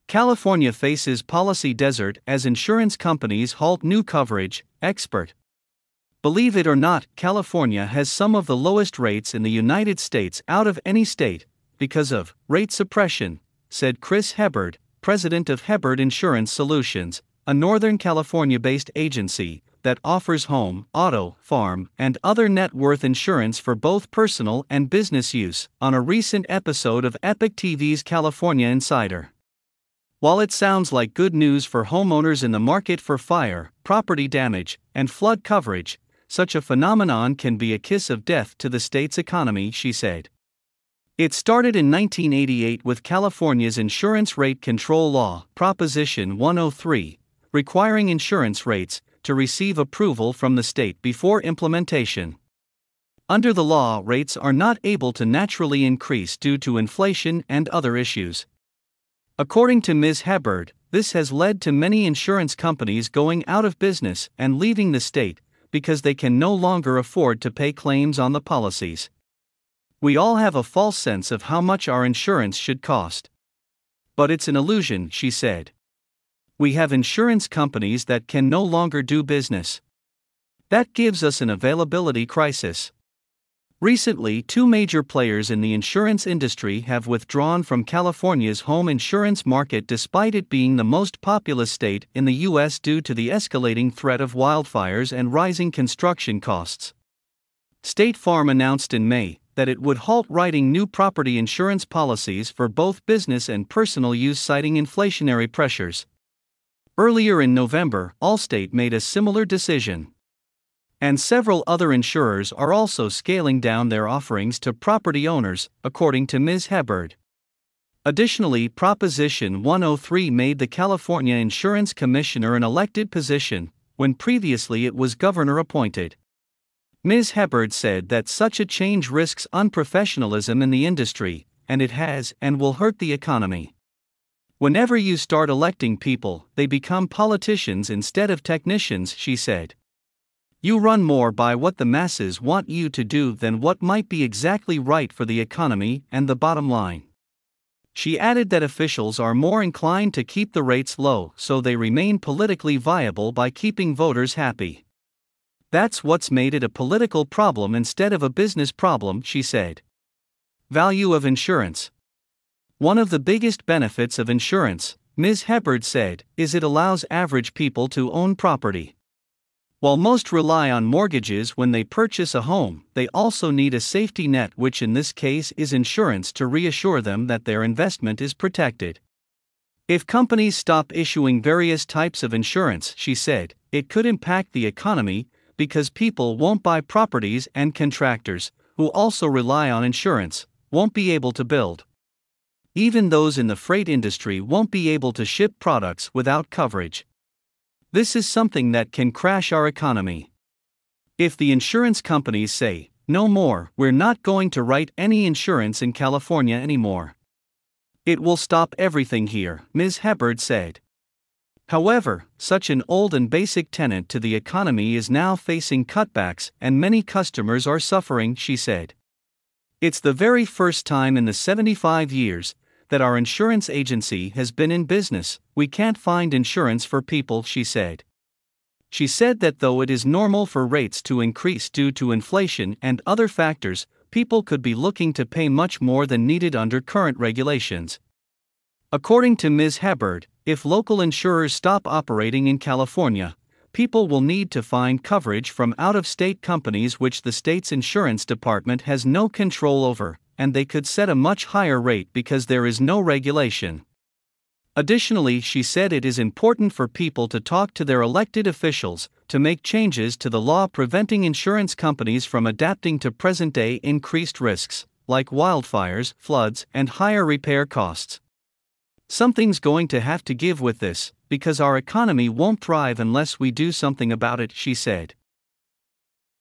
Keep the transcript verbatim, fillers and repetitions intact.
California faces policy desert as insurance companies halt new coverage, expert. Believe it or not, California has some of the lowest rates in the United States out of any state, because of rate suppression, said Chris Hebard, president of Hebard Insurance Solutions, a Northern California-based agency that offers home, auto, farm, and other net worth insurance for both personal and business use, on a recent episode of Epic T V's California Insider. While it sounds like good news for homeowners in the market for fire, property damage, and flood coverage, such a phenomenon can be a kiss of death to the state's economy, she said. It started in nineteen eighty-eight with California's insurance rate control law, Proposition one oh three, requiring insurance rates to receive approval from the state before implementation. Under the law, rates are not able to naturally increase due to inflation and other issues. According to Miz Hebard, this has led to many insurance companies going out of business and leaving the state because they can no longer afford to pay claims on the policies. We all have a false sense of how much our insurance should cost. But it's an illusion, she said. We have insurance companies that can no longer do business. That gives us an availability crisis. Recently, two major players in the insurance industry have withdrawn from California's home insurance market despite it being the most populous state in the U S due to the escalating threat of wildfires and rising construction costs. State Farm announced in May that it would halt writing new property insurance policies for both business and personal use, citing inflationary pressures. Earlier in November, Allstate made a similar decision. And several other insurers are also scaling down their offerings to property owners, according to Miz Hebard. Additionally, Proposition one oh three made the California Insurance Commissioner an elected position, when previously it was governor-appointed. Miz Hebard said that such a change risks unprofessionalism in the industry, and it has and will hurt the economy. Whenever you start electing people, they become politicians instead of technicians, she said. You run more by what the masses want you to do than what might be exactly right for the economy and the bottom line. She added that officials are more inclined to keep the rates low so they remain politically viable by keeping voters happy. That's what's made it a political problem instead of a business problem, she said. Value of insurance. One of the biggest benefits of insurance, Miz Hebard said, is it allows average people to own property. While most rely on mortgages when they purchase a home, they also need a safety net, which in this case is insurance, to reassure them that their investment is protected. If companies stop issuing various types of insurance, she said, it could impact the economy because people won't buy properties and contractors, who also rely on insurance, won't be able to build. Even those in the freight industry won't be able to ship products without coverage. This is something that can crash our economy. If the insurance companies say, no more, we're not going to write any insurance in California anymore, it will stop everything here, Miz Hebard said. However, such an old and basic tenet to the economy is now facing cutbacks and many customers are suffering, she said. It's the very first time in the seventy-five years that our insurance agency has been in business, we can't find insurance for people, she said. She said that though it is normal for rates to increase due to inflation and other factors, people could be looking to pay much more than needed under current regulations. According to Miz Hebard, if local insurers stop operating in California, people will need to find coverage from out-of-state companies which the state's insurance department has no control over, and they could set a much higher rate because there is no regulation. Additionally, she said it is important for people to talk to their elected officials to make changes to the law preventing insurance companies from adapting to present-day increased risks, like wildfires, floods, and higher repair costs. Something's going to have to give with this, because our economy won't thrive unless we do something about it, she said.